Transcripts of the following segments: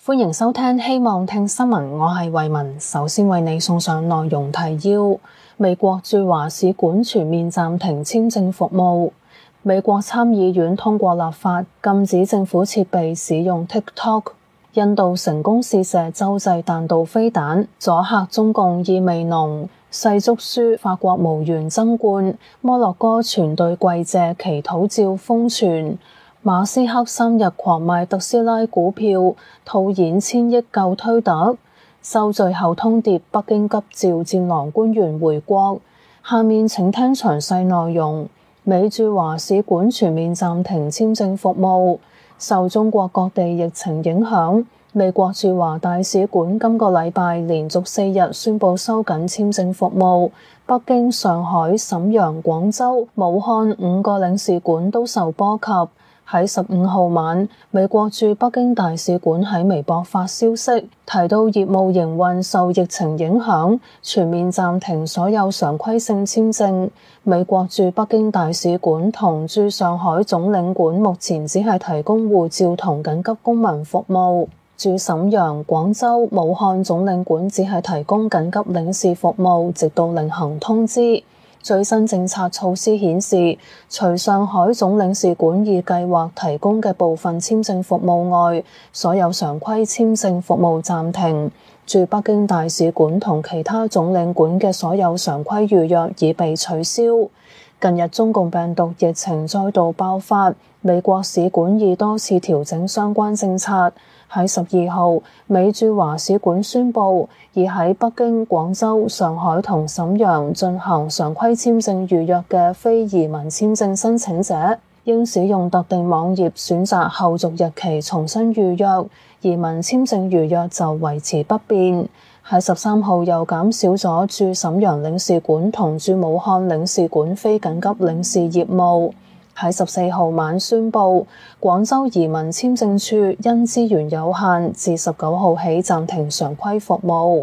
歡迎收聽希望聽新聞，我係慧雯，首先為你送上內容提要。美國駐華使館全面暫停簽證服務。美國參議院通過立法禁止政府設備使用 TikTok。印度成功試射洲際彈道飛彈，阻嚇中共意味濃。世足輸法國無緣爭冠，摩洛哥全隊跪謝祈禱照瘋傳。馬斯克3日狂賣特斯拉股票，套現1000億救推特。受最後通牒，北京急召戰狼官員回國。下面請聽詳細內容。美駐華使館全面暫停簽證服務。受中國各地疫情影響，美國駐華大使館今個禮拜連續4日宣布收緊簽證服務。北京、上海、瀋陽、廣州、武漢5個領事館都受波及。喺15號晚，美國駐北京大使館喺微博發消息，提到業務營運受疫情影響，全面暫停所有常規性簽證。美國駐北京大使館同駐上海總領館目前只係提供護照同緊急公民服務。駐瀋陽、廣州、武漢總領館只係提供緊急領事服務，直到另行通知。最新政策措施顯示，除上海總領事館已計劃提供嘅部分簽證服務外，所有常規簽證服務暫停。駐北京大使館同其他總領館嘅所有常規預約已被取消。近日中共病毒疫情再度爆發，美國使館已多次調整相關政策。喺12號，美駐華使館宣布，已喺北京、廣州、上海同瀋陽進行常規簽證預約嘅非移民簽證申請者，應使用特定網頁選擇後續日期重新預約，移民簽證預約就維持不變。喺13號又減少咗駐瀋陽領事館同駐武漢領事館非緊急領事業務。喺14號晚宣布，廣州移民簽證處因資源有限，自19號起暫停常規服務。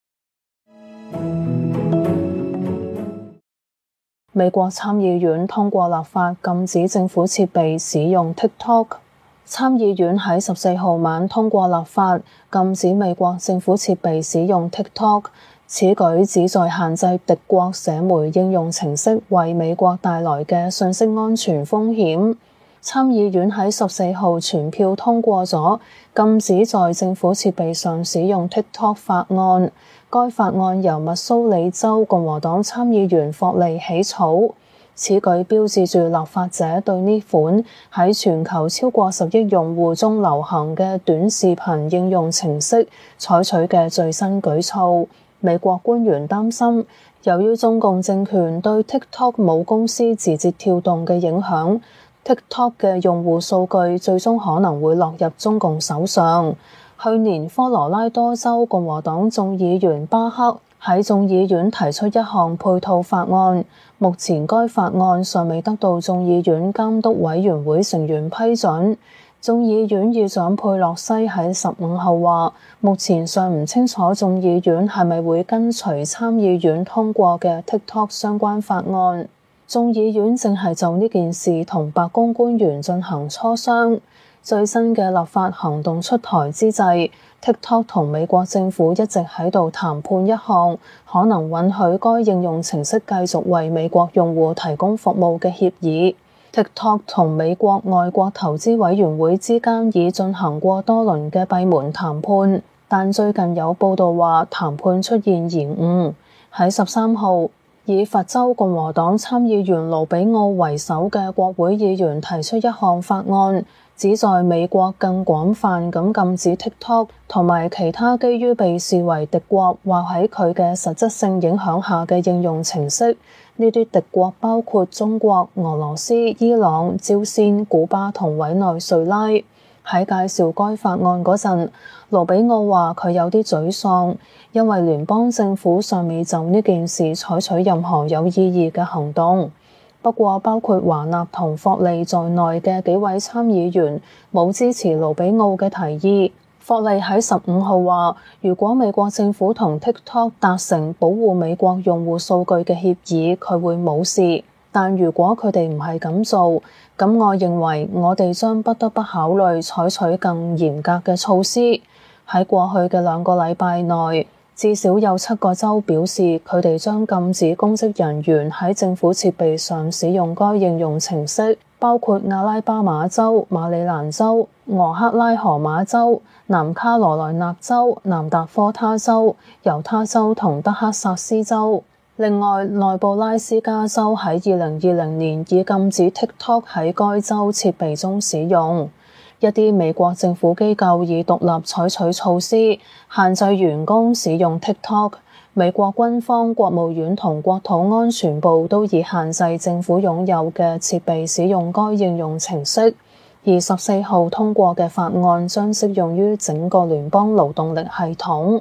美國參議院通過立法禁止政府設備使用 TikTok。參議院喺14號晚通過立法禁止美國政府設備使用 TikTok。此舉旨在限制敵國社媒應用程式為美國帶來嘅信息安全風險。參議院喺14號全票通過咗禁止在政府設備上使用 TikTok 法案。該法案由密蘇里州共和黨參議員霍利起草。此舉標誌住立法者對呢款喺全球超過10億用戶中流行嘅短視頻應用程式採取嘅最新舉措。美國官員擔心，由於中共政權對 TikTok 母公司字節跳動嘅影響， TikTok 嘅用戶數據最終可能會落入中共手上。去年科羅拉多州共和黨眾議員巴克喺眾議院提出一項配套法案，目前該法案尚未得到眾議院監督委員會成員批准。眾議院議長佩洛西喺15號話，目前尚唔清楚眾議院係咪會跟隨參議院通過嘅 TikTok 相關法案。眾議院正係就呢件事同白宮官員進行磋商。最新嘅立法行動出台之際， TikTok 同美國政府一直喺度談判一項可能允許該應用程式繼續為美國用戶提供服務嘅協議。TikTok 同美國外國投資委員會之間已進行過多輪嘅閉門談判，但最近有報道話談判出現延誤。喺13號，以佛州共和黨參議員盧比奧為首嘅國會議員提出一項法案，旨在美國更廣泛咁禁止 TikTok 同埋其他基於被視為敵國或喺佢嘅實質性影響下嘅應用程式。呢啲敵國包括中國、俄羅斯、伊朗、朝鮮、古巴同委內瑞拉。喺介紹該法案嗰陣，盧比奧話佢有啲沮喪，因為聯邦政府尚未就呢件事採取任何有意義嘅行動。不過，包括華納同霍利在內嘅幾位參議員冇支持盧比奧嘅提議。霍利喺15號話，如果美國政府同 TikTok 達成保護美國用戶數據嘅協議，佢會冇事。但如果佢哋唔係咁做，咁我認為我哋將不得不考慮採取更嚴格嘅措施。 喺過去嘅2個禮拜內，至少有7個州表示佢哋將禁止公職人員喺政府設備上使用該應用程式，包括阿拉巴馬州、馬里蘭州、俄克拉荷馬州、南卡羅來納州、南達科他州、猶他州同德克薩斯州。另外，內布拉斯加州喺2020年已禁止 TikTok 喺該州設備中使用。一啲美國政府機構已獨立採取措施，限制員工使用 TikTok。美國軍方、國務院同國土安全部都已限制政府擁有嘅設備使用該應用程式。而14號通過嘅法案將適用於整個聯邦勞動力系統。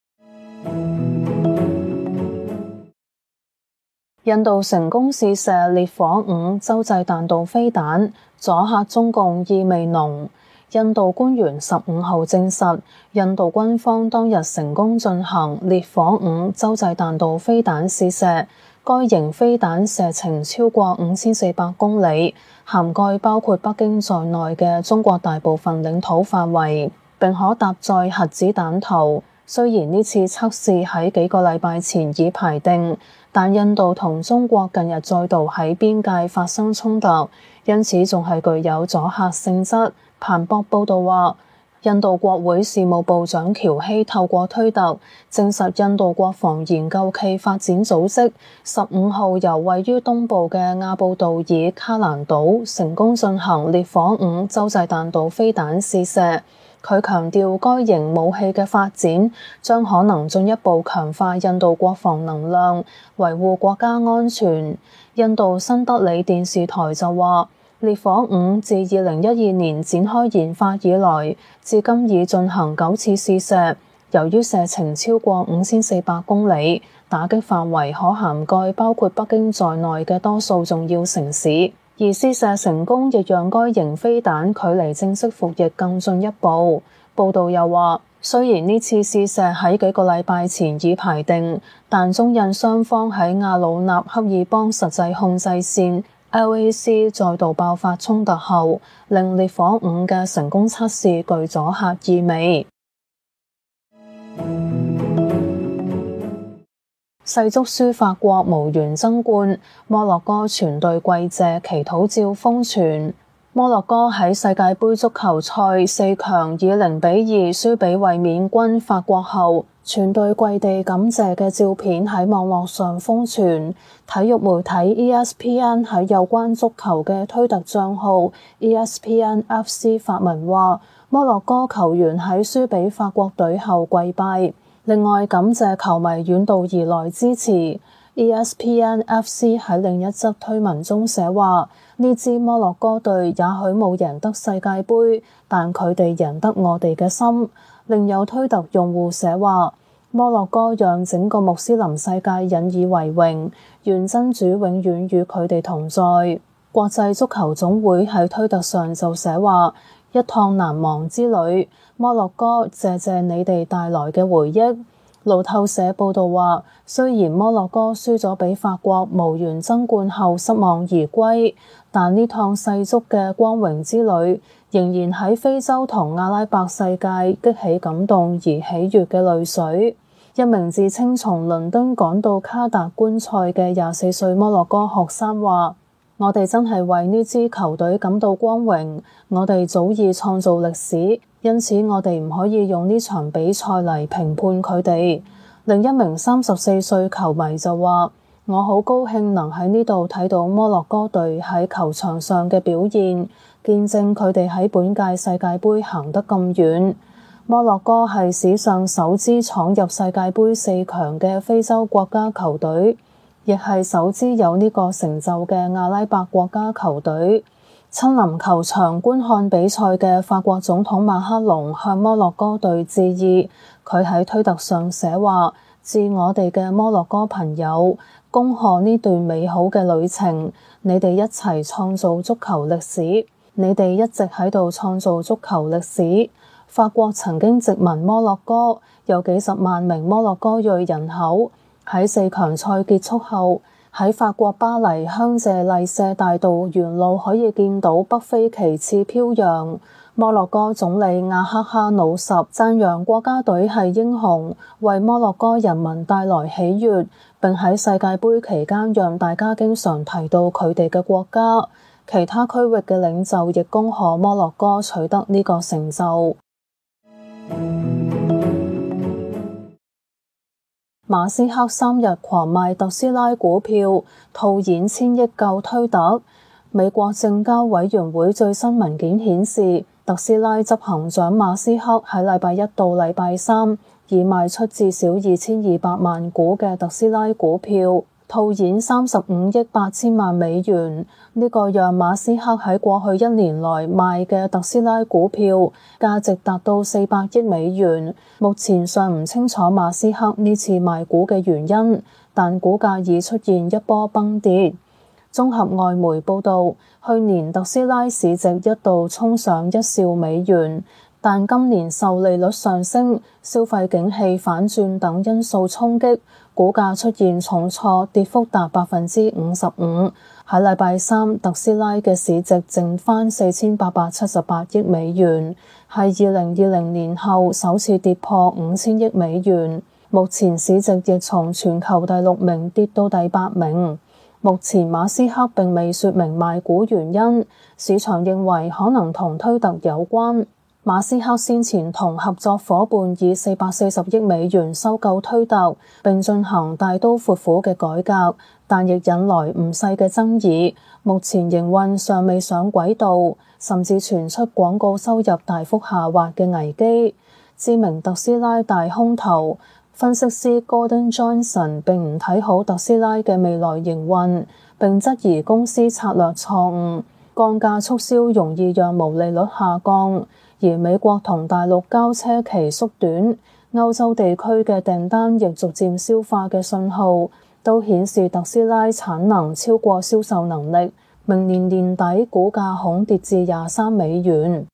印度成功試射烈火5洲際彈道飛彈，阻嚇中共意味濃。印度官員15號證實，印度軍方當日成功進行烈火5洲際彈道飛彈試射，該型飛彈射程超過5400公里，涵蓋包括北京在內嘅中國大部分領土範圍，並可搭載核子彈頭。雖然呢次測試喺幾個禮拜前已排定，但印度同中國近日再度喺邊界發生衝突，因此仲係具有阻嚇性質。彭博報導話，印度國會事務部長喬希透過推特證實，印度國防研究暨發展組織15號由位於東部嘅阿布杜爾卡蘭島成功進行烈火5洲際彈道飛彈試射。佢強調，該型武器嘅發展將可能進一步強化印度國防能量，維護國家安全。印度新德里電視台就話，烈火5自2012年展開研發以來，至今已進行9次試射。由於射程超過5400公里，打擊範圍可涵蓋包括北京在內嘅多數重要城市。而試射成功亦讓該型飛彈距離正式服役更進一步。報導又話，雖然呢次試射喺幾個禮拜前已排定，但中印雙方喺亞魯納恰爾邦實際控制線 LAC 再度爆發衝突後，令烈火5嘅成功測試具阻嚇意味。世足輸法國無緣爭冠，摩洛哥全隊跪謝祈禱照瘋傳。摩洛哥喺世界盃足球賽4強以0-2輸俾衛冕軍法國後，全隊跪地感謝嘅照片喺網絡上瘋傳。體育媒體 ESPN 喺有關足球嘅推特賬號 ESPN FC 發文話，摩洛哥球員喺輸俾法國隊後跪拜。另外，感謝球迷遠道而來支持。ESPN FC 喺另一則推文中寫話，呢支摩洛哥隊也許冇贏得世界盃，但佢哋贏得我哋嘅心。另有推特用戶寫話，摩洛哥讓整個穆斯林世界引以為榮，願真主永遠與佢哋同在。國際足球總會喺推特上就寫話，一趟難忘之旅，摩洛哥謝謝你哋帶來嘅回憶。路透社報導話，雖然摩洛哥輸咗俾法國無緣爭冠後失望而歸，但呢趟世足嘅光榮之旅仍然喺非洲同阿拉伯世界激起感動而喜悅嘅淚水。一名自稱從倫敦趕到卡達觀賽嘅24歲摩洛哥學生話，我哋真係為呢支球隊感到光榮，我哋早已創造歷史，因此我哋唔可以用呢場比賽嚟評判佢哋。另一名34歲球迷就話，我好高興能喺呢度睇到摩洛哥隊喺球場上嘅表現，見證佢哋喺本屆世界盃行得咁遠。摩洛哥係史上首支闖入世界盃4強嘅非洲國家球隊，亦係首支有呢個成就嘅阿拉伯國家球隊。親臨球場觀看比賽嘅法國總統馬克龍向摩洛哥隊致意，佢喺推特上寫話，致我哋嘅摩洛哥朋友，恭賀呢段美好嘅旅程，你哋一齊創造足球歷史，你哋一直喺度創造足球歷史。法國曾經殖民摩洛哥，有幾十萬名摩洛哥裔人口。喺4強賽結束後，喺法國巴黎香榭麗舍大道沿路可以見到北非旗幟飄揚。 摩洛哥總理阿克哈努什讚揚國家隊係英雄，為摩洛哥人民帶來喜悅，並喺世界盃期間讓大家經常提到佢哋嘅國家。其他區域嘅領袖亦恭賀摩洛哥取得呢個成就。馬斯克3日狂賣特斯拉股票，套現1000億救推特。美國證交委員會最新文件顯示，特斯拉執行長馬斯克喺禮拜一到禮拜三已賣出至少2200萬股嘅特斯拉股票，套現35億8千萬美元。呢個讓馬斯克喺過去1年內賣嘅特斯拉股票價值達到400億美元。目前尚唔清楚馬斯克呢次賣股嘅原因，但股價已出現一波崩跌。綜合外媒報導，去年特斯拉市值一度衝上1兆美元，但今年受利率上升、消費景氣反轉等因素衝擊，股價出現重挫，跌幅達55%。喺禮拜三，特斯拉嘅市值淨翻4878億美元，係2020年後首次跌破5000億美元。目前市值亦從全球第6名跌到第8名。目前馬斯克並未說明賣股原因，市場認為可能同推特有關。馬斯克先前同合作夥伴以440億美元收購推特，並進行大刀闊斧嘅改革，但亦引來唔細嘅爭議。目前營運尚未上軌道，甚至傳出廣告收入大幅下滑嘅危機。知名特斯拉大空頭分析師 Gordon Johnson 並唔睇好特斯拉嘅未來營運，並質疑公司策略錯誤，降價促銷容易讓毛利率下降，而美國同大陸交車期縮短，歐洲地區嘅訂單亦逐漸消化嘅信號，都顯示特斯拉產能超過銷售能力，明年年底股價恐跌至23美元。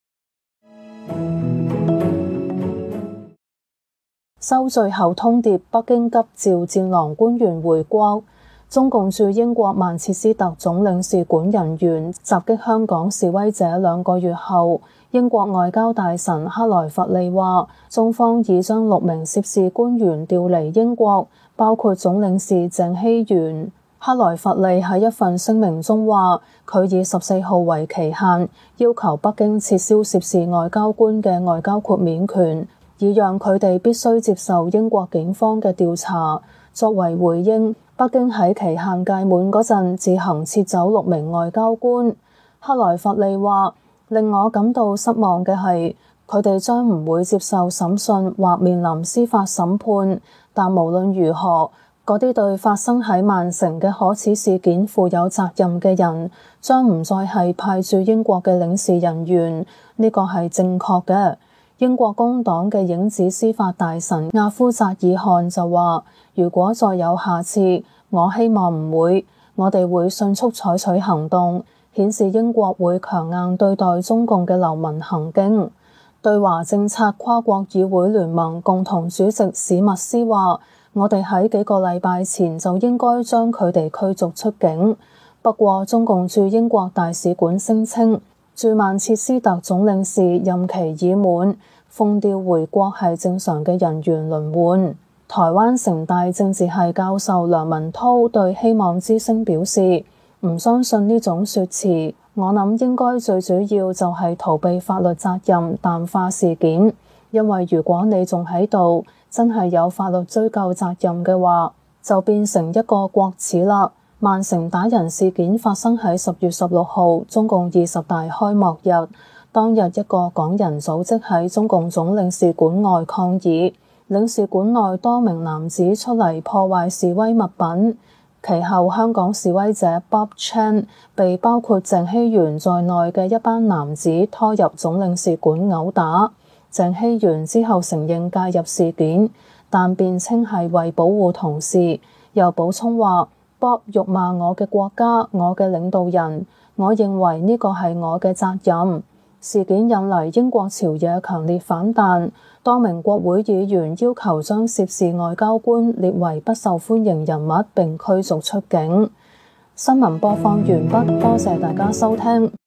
收最後通牒，北京急召戰狼官員回國。中共駐英國曼徹斯特總領事館人員襲擊香港示威者2個月後，英國外交大臣克萊弗利話，中方已將6名涉事官員調離英國，包括總領事鄭希元。克萊弗利喺一份聲明中話，佢以14號為期限，要求北京撤銷涉事外交官嘅外交豁免權，以讓佢哋必須接受英國警方嘅調查。作為回應，北京喺期限屆滿嗰陣自行撤走6名外交官。克萊弗利話，令我感到失望嘅係，佢哋將唔會接受審訊或面臨司法審判，但無論如何，嗰啲對發生喺曼城嘅可恥事件負有責任嘅人，將唔再係派駐英國嘅領事人員，呢個係正確嘅。英國工黨嘅影子司法大臣亞夫扎爾汗就話，如果再有下次，我希望唔會，我哋會迅速採取行動，顯示英國會強硬對待中共嘅流氓行徑。對華政策跨國議會聯盟共同主席史密斯話，我哋喺幾個禮拜前就應該將佢哋驅逐出境。不過中共駐英國大使館聲稱，駐曼徹斯特總領事任期已滿，奉調回國係正常嘅人員輪換。台灣城大政治系教授梁文韜對希望之聲表示，唔相信呢種說辭，我諗應該最主要就係逃避法律責任，淡化事件。因為如果你仲喺度，真係有法律追究責任嘅話，就變成一個國恥啦。曼城打人事件發生喺10月16號，中共20大開幕日。當日一個港人組織喺中共總領事館外抗議，領事館內多名男子出嚟破壞示威物品。其後香港示威者 Bob Chan 被包括鄭希元在內嘅一班男子拖入總領事館毆打。鄭希元之後承認介入事件，但辯稱係為保護同事，又補充話Bob 辱罵我嘅國家，我嘅領導人，我認為呢個係我嘅責任。事件引嚟英國朝野強烈反彈，多名國會議員要求將涉事外交官列為不受歡迎人物並驅逐出境。新聞播放完畢，多謝大家收聽。